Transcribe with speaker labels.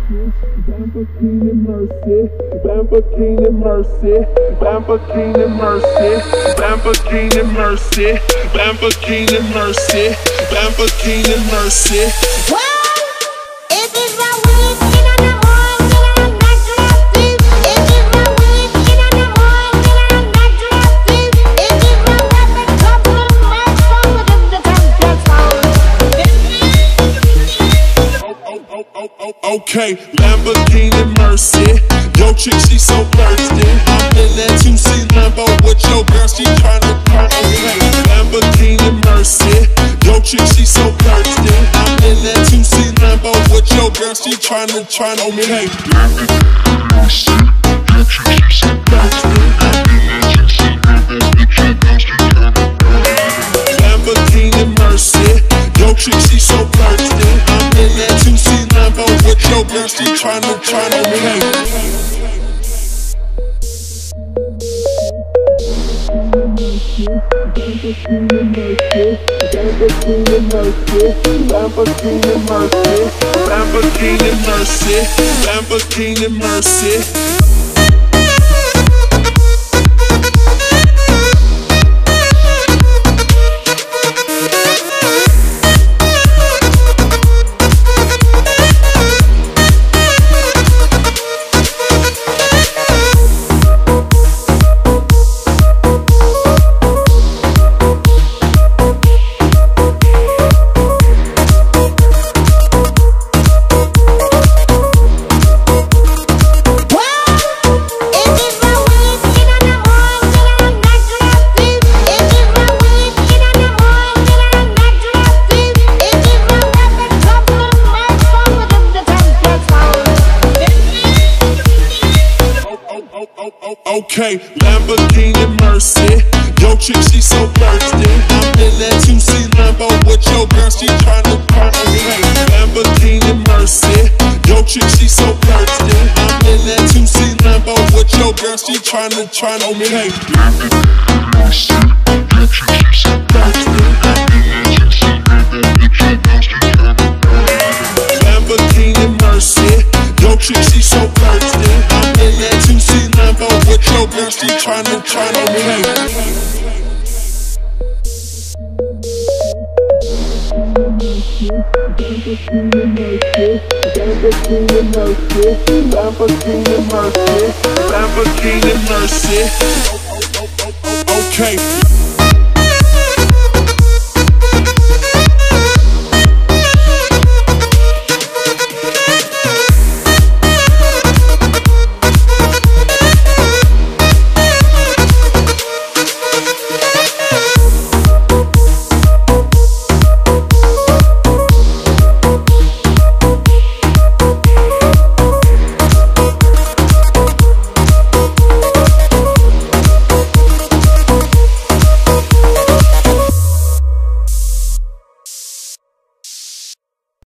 Speaker 1: Lamborghini Mercy, Lamborghini Mercy, Lamborghini Mercy, Lamborghini Mercy, Lamborghini Mercy, Lamborghini Mercy. Okay, Lamborghini Mercy. Yo chick, she so thirsty. I'm in that 2C Lambo with your girl, she tryna turn me. Lamborghini Mercy. Yo chick, she so thirsty. I'm in that 2C Lambo with your girl, she tryna me. Hey, Lamborghini Mercy. Yo chick, she so thirsty. I'm in that 2C Lambo with your girl, she tryna Lamborghini Mercy. Yo chick, she so thirsty. I'm in that 2C Lambo with your girl, she tryna me. Hey. Lamborghini Mercy, Lamborghini Mercy, Lamborghini Mercy, Lamborghini Mercy, Lamborghini Mercy. Okay, Lamborghini Mercy. Yo chick, she so thirsty. I'm in that 2C Lambo with your girl, she tryna me. Lamborghini Mercy. Yo chick, she so thirsty. I'm in that 2C Lambo with your girl, she tryna me. Hey, Lamborghini Mercy. Yo chick, she so thirsty. I'm in that 2C Lambo with your girl, she tryna me. Lamborghini Mercy. Yo chick, she so thirsty. I'm in that 2C Lambo with your girl, she tryna me. Hey. Lamborghini Mercy, Lamborghini Mercy, Lamborghini Mercy, Lamborghini Mercy. Okay.